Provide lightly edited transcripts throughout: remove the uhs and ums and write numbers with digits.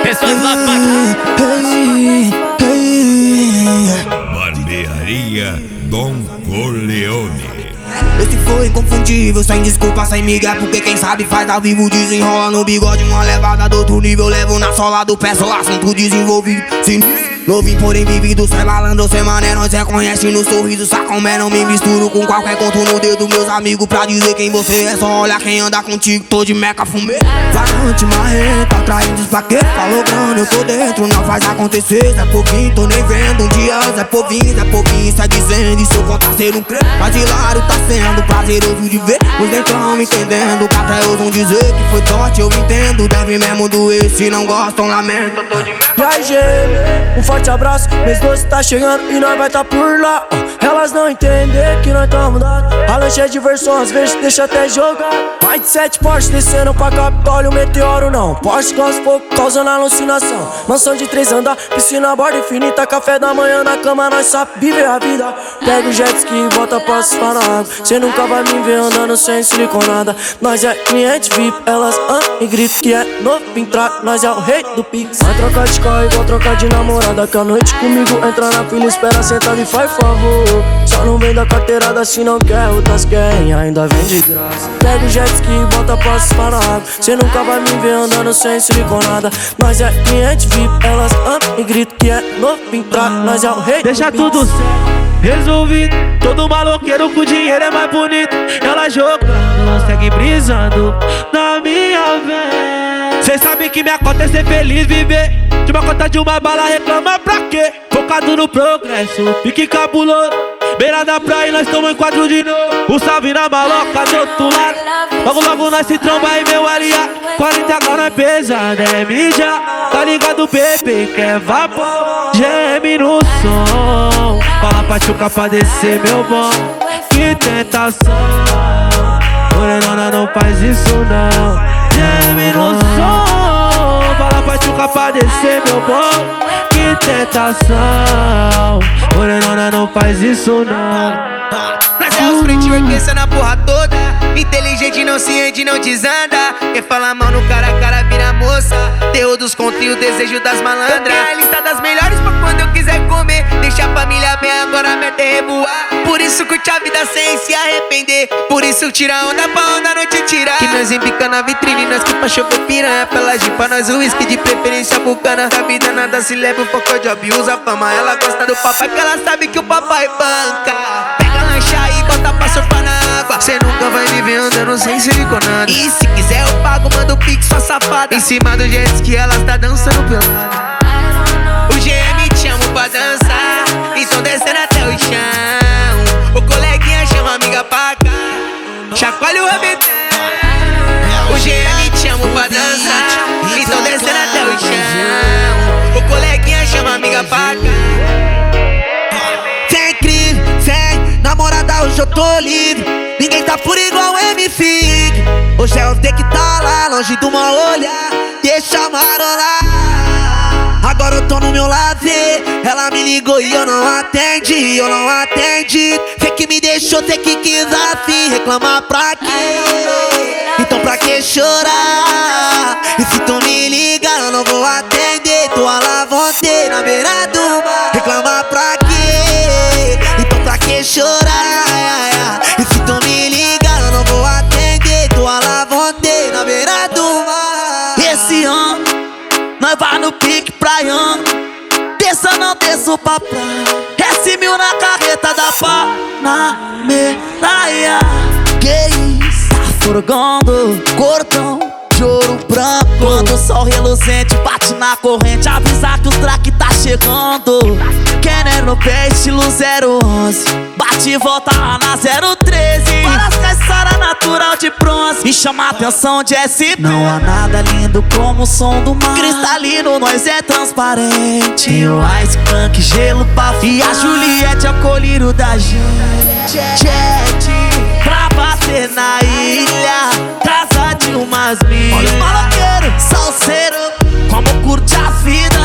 Barbearia Dom Corleone. Esse flow inconfundível, sem desculpa, sem migué, porque quem sabe faz ao vivo. Desenrola no bigode, uma levada do outro nível. Levo na sola do pé, sou assunto desenvolvido. Sinistro, novinho porém vivido. Cê malandro, cê mané, nós reconhece no sorriso. Sacomé, não me misturo com qualquer conto no dedo. Meus amigos pra dizer quem você é, só olha quem anda contigo. Tô de meca, fumê. Varante, marreta, atraindo pra quê? Falou grana, eu tô dentro, não faz acontecer. Zé Povinho, tô nem vendo, um dia Zé Povinho sai dizendo. E se eu contar ser um crê, mas hilário tá sendo prazeroso de ver. Os dentrão entendendo, que até ousam dizer que foi sorte, eu entendo. Deve mesmo doer, se não gostam, lamento, eu tô de meca. E aí, gêmeo, um forte abraço, mês doce tá chegando e nós vai tá por lá. Elas não entendem que nós tá mudado. A lanche é diversão, às vezes deixa até jogar. Mais de 7 Porsche descendo pra Capitólio, meteoro não. Porsche com as pouco causando alucinação. Mansão de 3 andar, piscina, borda infinita. Café da manhã na cama, nós sabe viver a vida. Pega o jet ski e bota pra surfar na água. Cê nunca vai me ver andando sem siliconada. Nós é cliente VIP, elas andam e gritam que é novo entrar. Nós é o rei do Pix. Vai trocar de carro igual trocar de namorada. Que a noite comigo entra na fila, espera sentado e faz favor. Só não vem da carteirada se não quer, outras querem, ainda vem de graça. Pega o jet ski e bota pra surfar na água. Cê nunca vai me ver andando sem siliconada. Nós é cliente VIP, elas andam e gritam que é novo entrar. Nós é o rei do Pix. Deixa tudo certo, resolvido. Todo maloqueiro com dinheiro é mais bonito. Ela jogando, não segue brisando na minha vez. Cê sabe que minha cota é ser feliz, viver de uma cota de uma bala, reclama pra quê? Focado no progresso, pique cabuloso. Beira da praia, nós tamo em quadro de novo. O salve na maloca do outro lado. Logo logo nós se tromba e meu aliado. 40 agora é pesado, é mídia. Tá ligado, bebê, quer vapor. Geme no som, fala pra tchuca pra descer, meu bom. Que tentação, morenona não faz isso não. Geme no som, fala pra tchuca pra descer, meu bom. Que tentação, morenona não faz isso não. Nós é os frente vai na porra toda. Inteligente não se rende, não desanda. Quer falar mal no cara a cara vira moça. Terror dos contra e o desejo das malandras. Eu tenho a lista das melhores pra quando eu quiser comer. Deixa a família bem, agora a meta é revoar. Por isso curte a vida sem se arrepender. Por isso tira onda pra onda não te tirar. Que nós embica na vitrine, nós que pra chover piranha. Pela jipa, nós o whisky de preferência bucana. Da vida nada se leva, o foco de job usa fama. Ela gosta do papai que ela sabe que o papai banca. Pega lancha aí, bota pra surfar na água. Cê nunca vai me ver andando sem siliconada. E se quiser eu pago, manda o pix, sua safada. Em cima do jet ski elas tá dançando pelada. O GM te chama pra dançar, então descendo até o chão. O coleguinha chama a amiga pra cá, chacoalha o rabetão. O GM te chama pra dançar, então descendo até o chão. O coleguinha chama a amiga pra cá. Vem incrível, vem namorada, hoje eu tô livre. Ninguém tá por igual M-Fig. Hoje é o dia que tá lá, longe do mal olhar. Deixa marolar. Agora eu tô no meu lado, ela me ligou e eu não atendi, eu não atendi. Vê que me deixou, ter que quis assim, reclamar pra quê? Então pra que chorar? E se tu me liga eu não vou atender. Tô a la vontade na beira do mar. Reclamar pra quê? Então pra que chorar? E se tu me liga eu não vou atender. Tô a la vontade na beira do mar. Esse ano nós vai no pique praiano. Desça não desço pra praia. S1000 na carreta da Panameraia. Que isso? Tá furgando cordão de ouro branco. Quando o sol reluzente bate na corrente, avisa que o track tá chegando. Kenner no pé, estilo 011. Bate e volta lá na 013. Várias caçaras natural de bronze. Me chama a atenção de SP. Não há nada lindo como o som do mar. Cristalino, nós é transparente. Tem o Ice Punk, gelo pra fumar. E a Juliette é o colírio da gente. Jet pra bater na ilha, casa de umas milhas. Olha o maloqueiro, salseiro, como curte a vida.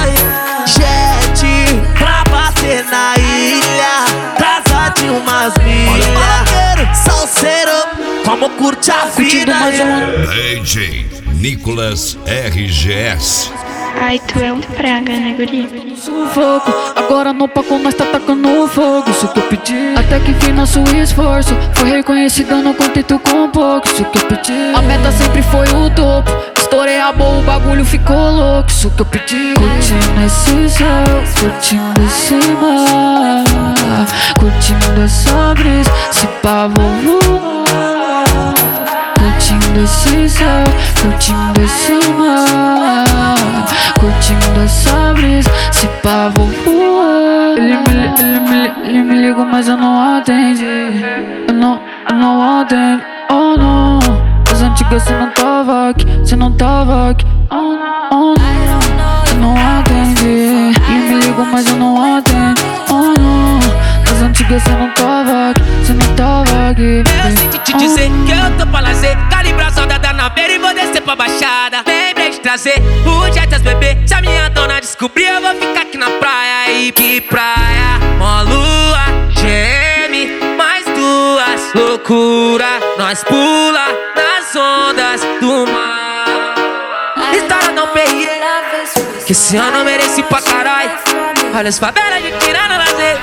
Jet pra bater na ilha, casa de umas milhas. Olha o maloqueiro, salseiro, como curte a vida. DJ Nicolas RGS. Ai, tu é um praga, né, guri? Sufoco, agora no palco nós tá tacando fogo. Isso que eu pedi, até que enfim nosso esforço foi reconhecido, não contento com pouco. Isso que eu pedi, a meta sempre foi o topo. Estourei a boa, o bagulho ficou louco. Isso que eu pedi, curtindo esse céu, curtindo esse mar, curtindo essa brisa, se pá vou voar. Curtindo esse céu, curtindo esse mar, curtindo essa brisa, se pá vou voar. Ele me ligou, mas eu não atendi. Eu não atendo, oh não. As antigas cê não tava aqui, cê não tava aqui, oh não. Eu não atendi. Ele me ligou, mas eu não atendo, oh não. As antigas cê não tava aqui, cê não tava aqui. Eu sinto te dizer que eu tô pra lazer, calibrar saudade na beira e vou descer pra baixada. Lembrei de trazer o Jetas bebê, se a minha dona descobrir eu vou ficar aqui na praia. E que praia, mó lua, geme, mais duas, loucura, nós pula nas ondas do mar. História não perri, que esse ano eu mereci pra caralho. Olha as favelas de tirando lazer,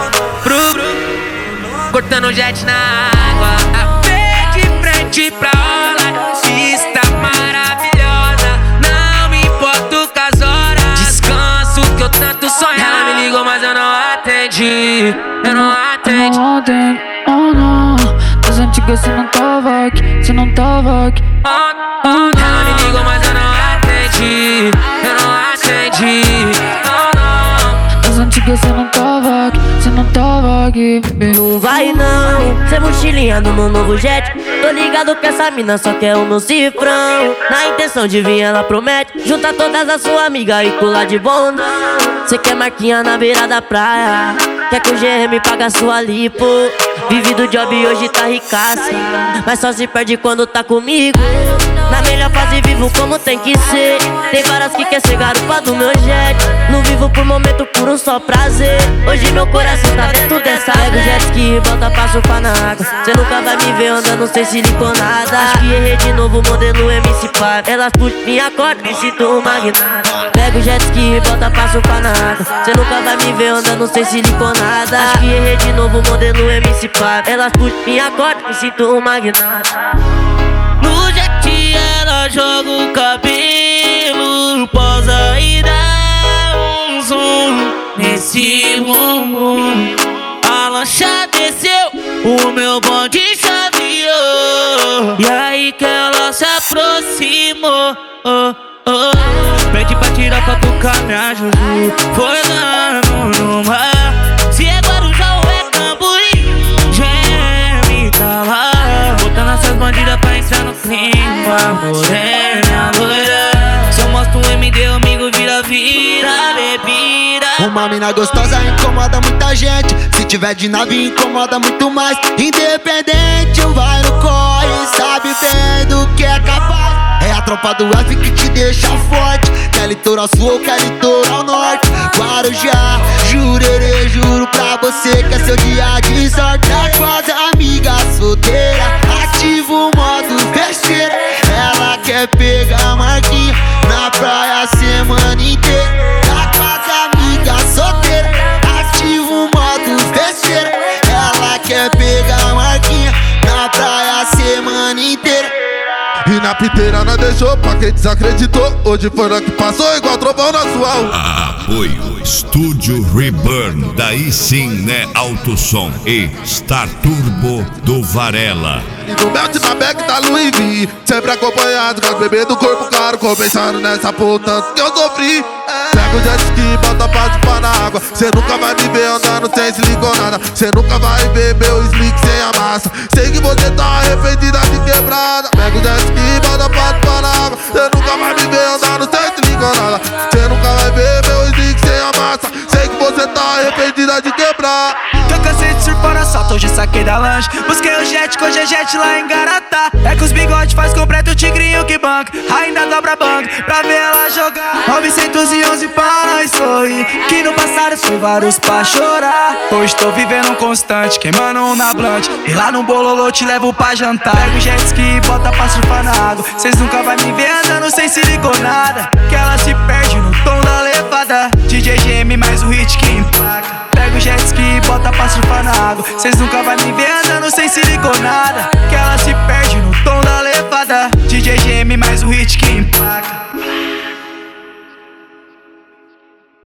cortando jet na água, a pé de frente pra orla. Vista maravilhosa, não me importo com as horas. Descanso que eu tanto sonho. Ela me ligou, mas eu não atendi. Eu não atendi. Eu não atendo, oh não. Das antigas cê não tava aqui, cê não tava aqui, Oh, oh, ela me ligou, mas eu não atendi. Eu não atendi. Oh, não. das antigas cê não tava aqui, cê não tava aqui, bebê. Não vai não, cê mochilinha no meu novo jet. Tô ligado que essa mina só quer o meu cifrão. Na intenção de vir ela promete juntar todas as suas amigas e pular de bondão. Cê quer marquinha na beira da praia, quer que o GM paga sua lipo. Vive do job e hoje tá ricaça, mas só se perde quando tá comigo. Na melhor fase vivo como tem que ser. Tem várias que quer ser garupa do meu jet. Não vivo por momento, por um só prazer. Hoje meu coração tá dentro dessa. Pega o jet ski e volta pra surfar na água. Cê nunca vai me ver andando sem siliconada. Acho que errei de novo, modelo MC Par. Elas puxam minha corda, me sinto um magnata. Pega o jet ski e volta pra surfar na água. Cê nunca vai me ver andando sem siliconada. Acho que errei de novo, modelo MC Par. Elas puxam minha corda, me sinto um magnata. No jet ela joga o cabelo, posa e dá um zoom nesse bumbum. A lancha desceu, o meu bonde chaveou. E aí que ela se aproximou, oh, oh. Pede pra tirar foto com a minha Juju. Foi lá no mar. Se é Guarujá ou é Cambuí, geme tá lá. Botando essas bandidas pra entrar no clima. Morena, loira, se eu mostro o MD, o amigo vira bebida. Uma mina gostosa incomoda muita gente. Se tiver de nave incomoda muito mais. Independente, vai no corre, sabe bem do que é capaz. É a tropa do F que te deixa forte. Quer litoral sul ou quer litoral norte. Guarujá, jurerê, juro pra você que é seu dia de sorte. É quase amiga solteira, ativa o modo besteira. Ela quer pegar a marquinha na praia a semana inteira. É quase amiga solteira, ativa o modo besteira. Ela quer pegar a marquinha na praia a semana inteira. E na piteira nós deixou pra quem desacreditou. Hoje foi lá que passou igual trovão na sua rua. Apoio Estúdio Reburn, daí sim, né, Autosom e Star Turbo do Varela. E no belt na bag da Louis V, sempre acompanhado com as bebês do corpo caro. Compensando nessa porra tanto que eu sofri. Pega o jet ski e bota pra chupar na água. Cê nunca vai me ver andando sem siliconada. Cê nunca vai ver meu slick sem a massa. Sei que você tá arrependida de quebrada. Pega o jet ski e bota pra chupar na água. Cê nunca vai me ver andando sem siliconada. Cê nunca vai ver meu slick sem a massa. Sei que você tá arrependida de quebrar. Eu cansei de surfar na salto, hoje saquei da lanche. Busquei o jet, com o jet lá em Garatá. É que os bigode faz completo o tigrinho que banca. Ainda dobra banca pra ver ela jogar. 911 pra nós sorrir, que no passado foi vários pra chorar. Hoje tô vivendo um constante, queimando um na blunt. E lá no bololô te levo pra jantar. Pega o jet ski e bota pra surfar na água. Cês nunca vai me ver andando sem siliconada. Que ela se perde no o hit que empaca. Pega o jet ski e bota pra surfar na água. Cês nunca vai me ver andando sem siliconada, que ela se perde no tom da levada. DJ GM mais o hit que empaca.